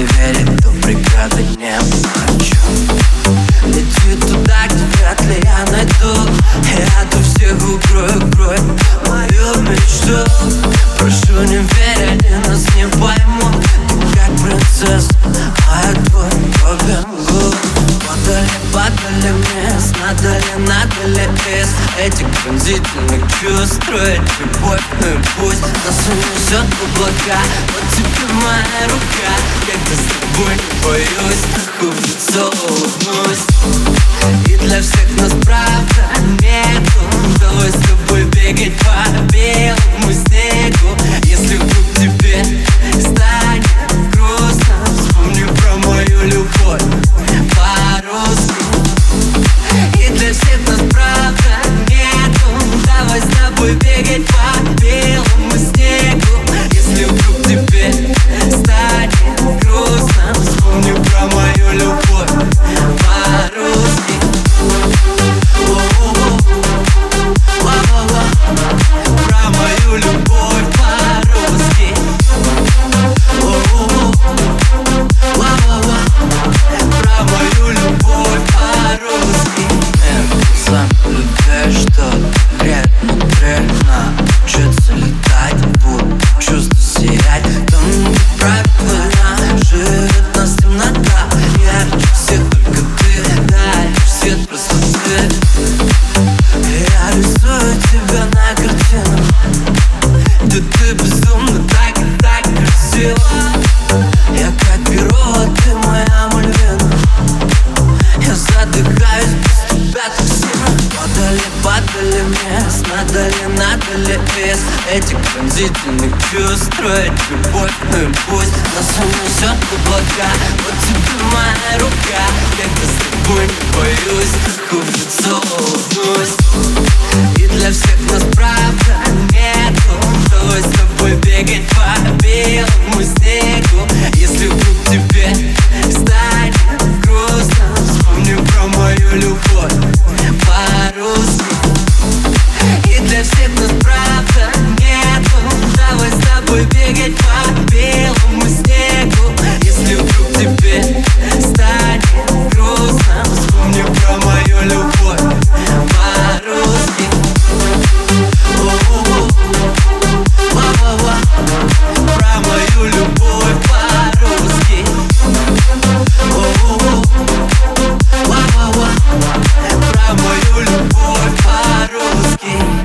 верит, то преграды не хочу. Лети туда, где вряд ли я найду. Я от всех укрою мою мечту. Прошу, не верь, они нас не поймут. Ты как принцесса, а я твой Робин Гуд. Падали вниз, надо ли из этих пронзительных чувств строить любовь, ну и пусть нас унесет в облака. Вот тебе моя рука, когда с тобой не боюсь, страху в лицо улыбнусь. И для всех нас правда нету. Давай с тобой бегать по белому снегу. Если вдруг тебе станет грустно, вспомни про мою любовь по-русски. И для всех нас правда нету. Давай с тобой бегать по белому снегу. Если вдруг тебе станет грустно, вспомни про мою любовь по-русски. Про мою любовь по-русски. Про мою любовь по-русски. Сам любишь что-то бред внутри. Научиться летать, буду чувства сиять. Там правильно живет нас темнота. Ярче всех только ты, даешь свет простоты. Я рисую тебя на картинах, где ты безумно так и так красива. Я как перо, а ты моя мальвина. Я задыхаюсь без тебя так сильно. Падали вниз, надо ли из этих пронзительных чувств строить любовь, ну и пусть нас унесет в облака. Вот тебе моя рука, когда с тобой не боюсь, страху в лицо улыбнусь. И для всех нас правда нету. Давай с тобой бегать по белому снегу.